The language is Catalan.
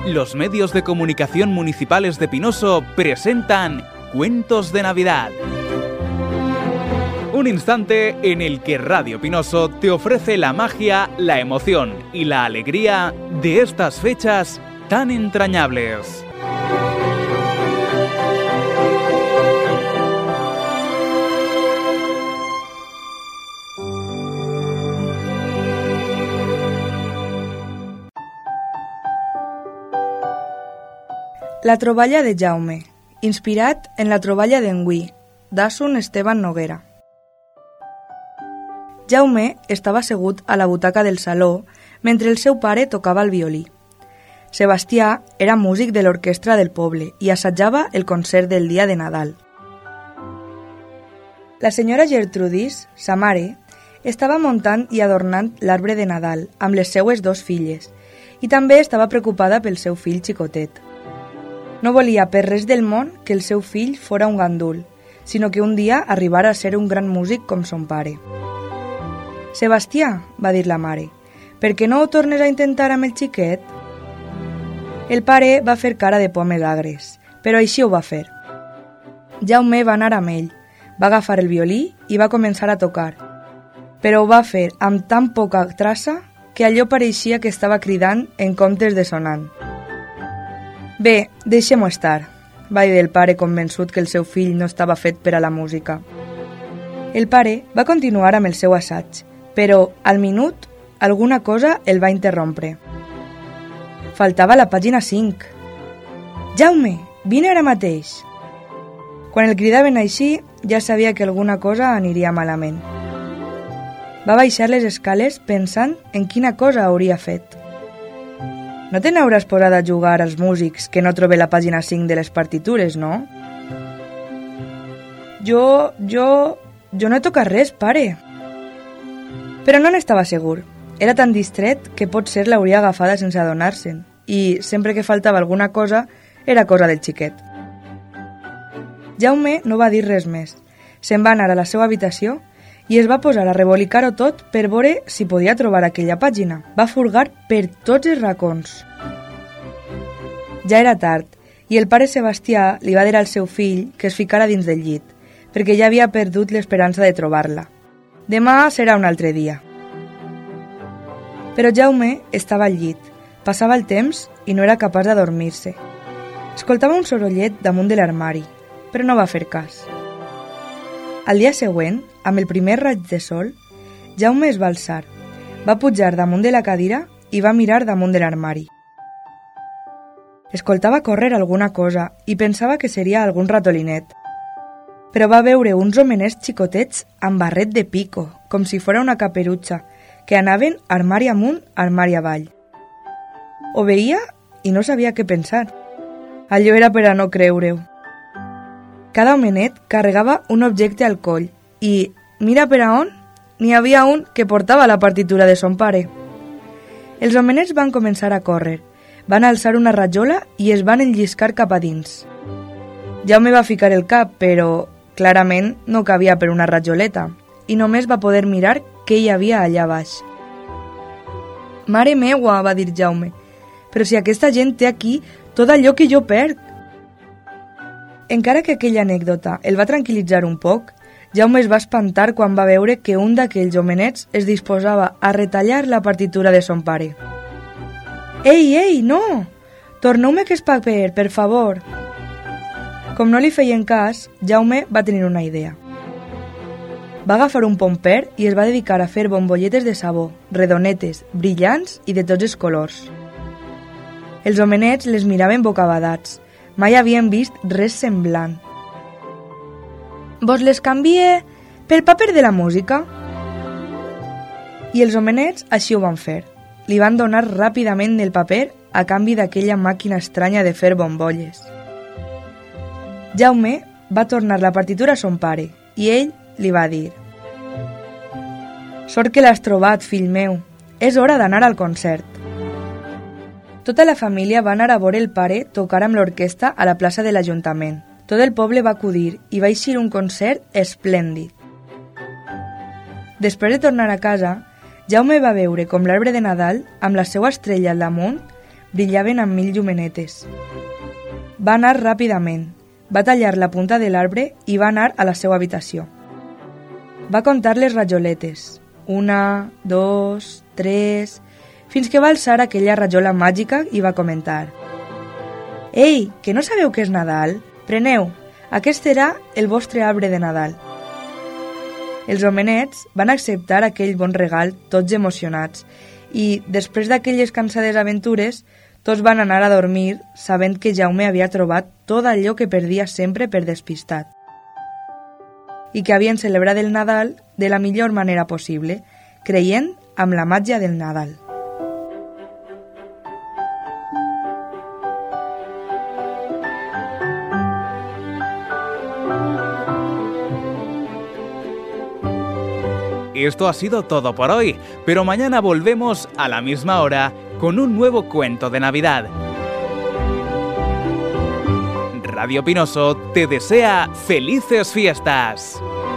Los medios de comunicación municipales de Pinoso presentan Cuentos de Navidad. Un instante en el que Radio Pinoso te ofrece la magia, la emoción y la alegría de estas fechas tan entrañables. La troballa de Jaume, inspirat en la troballa d'Engui, d'Asun Esteban Noguera. Jaume estava assegut a la butaca del saló mentre el seu pare tocava el violí. Sebastià era músic de l'orquestra del poble i assajava el concert del dia de Nadal. La senyora Gertrudis, sa mare, estava muntant i adornant l'arbre de Nadal amb les seues dos filles i també estava preocupada pel seu fill xicotet. No volia per res del món que el seu fill fora un gandul, sinó que un dia arribara a ser un gran músic com son pare. «Sebastià», va dir la mare, «per què no ho tornes a intentar amb el xiquet?» El pare va fer cara de pomes agres, però així ho va fer. Jaume va anar amb ell, va agafar el violí i va començar a tocar, però ho va fer amb tan poca traça que allò pareixia que estava cridant en comptes de sonant. «Bé, deixem-ho estar», va dir el pare convençut que el seu fill no estava fet per a la música. El pare va continuar amb el seu assaig, però, al minut, alguna cosa el va interrompre. Faltava la pàgina 5. «Jaume, vine ara mateix!» Quan el cridaven així, ja sabia que alguna cosa aniria malament. Va baixar les escales pensant en quina cosa hauria fet. «No te n'hauràs posat a jugar als músics que no trobe la pàgina 5 de les partitures, no?» Jo no he tocat res, pare. Però no n'estava segur. Era tan distret que potser l'hauria agafada sense adonar-se'n i, sempre que faltava alguna cosa, era cosa del xiquet. Jaume no va dir res més. Se'n va anar a la seva habitació i es va posar a rebolicar-ho tot per veure si podia trobar aquella pàgina. Va furgar per tots els racons. Ja era tard i el pare Sebastià li va dir al seu fill que es ficara dins del llit, perquè ja havia perdut l'esperança de trobar-la. Demà serà un altre dia. Però Jaume estava al llit, passava el temps i no era capaç d'adormir-se. Escoltava un sorollet damunt de l'armari, però no va fer cas. Al dia següent, amb el primer raig de sol, Jaume es va alçar, va pujar damunt de la cadira i va mirar damunt de l'armari. Escoltava córrer alguna cosa i pensava que seria algun ratolinet, però va veure uns homenets xicotets amb barret de pico, com si fora una caperutxa, que anaven armari amunt, armari avall. Ho veia i no sabia què pensar. Allò era per a no creure-ho. Cada homenet carregava un objecte al coll i, mira per a on, n'hi havia un que portava la partitura de son pare. Els homenets van començar a córrer, van alçar una rajola i es van enlliscar cap a dins. Jaume va ficar el cap, però clarament no cabia per una rajoleta i només va poder mirar què hi havia allà baix. «Mare meua», va dir Jaume, «però si aquesta gent té aquí tot allò que jo perc». Encara que aquella anècdota el va tranquil·litzar un poc, Jaume es va espantar quan va veure que un d'aquells homenets es disposava a retallar la partitura de son pare. «Ei, no! Torneu-me aquest paper, per favor!» Com no li feien cas, Jaume va tenir una idea. Va agafar un pomper i es va dedicar a fer bombolletes de sabó, redonetes, brillants i de tots els colors. Els homenets les miraven bocabadats. Mai havien vist res semblant. «Vos les canvie pel paper de la música?» I els homenets així ho van fer. Li van donar ràpidament el paper a canvi d'aquella màquina estranya de fer bombolles. Jaume va tornar la partitura a son pare i ell li va dir: «Sort que l'has trobat, fill meu. És hora d'anar al concert». Tota la família va anar a veure el pare tocar amb l'orquestra a la plaça de l'Ajuntament. Tot el poble va acudir i va eixir un concert esplèndid. Després de tornar a casa, Jaume va veure com l'arbre de Nadal, amb la seva estrella al damunt, brillaven amb 1000 llumenetes. Va anar ràpidament, va tallar la punta de l'arbre i va anar a la seva habitació. Va comptar les rajoletes, 1, 2, 3, fins que va alçar aquella rajola màgica i va comentar: «Ei, que no sabeu que és Nadal? Preneu, aquest serà el vostre arbre de Nadal». Els homenets van acceptar aquell bon regal tots emocionats i, després d'aquelles cansades aventures, tots van anar a dormir sabent que Jaume havia trobat tot allò que perdia sempre per despistat i que havien celebrat el Nadal de la millor manera possible, creient amb la màgia del Nadal. Esto ha sido todo por hoy, pero mañana volvemos a la misma hora con un nuevo cuento de Navidad. Radio Pinoso te desea felices fiestas.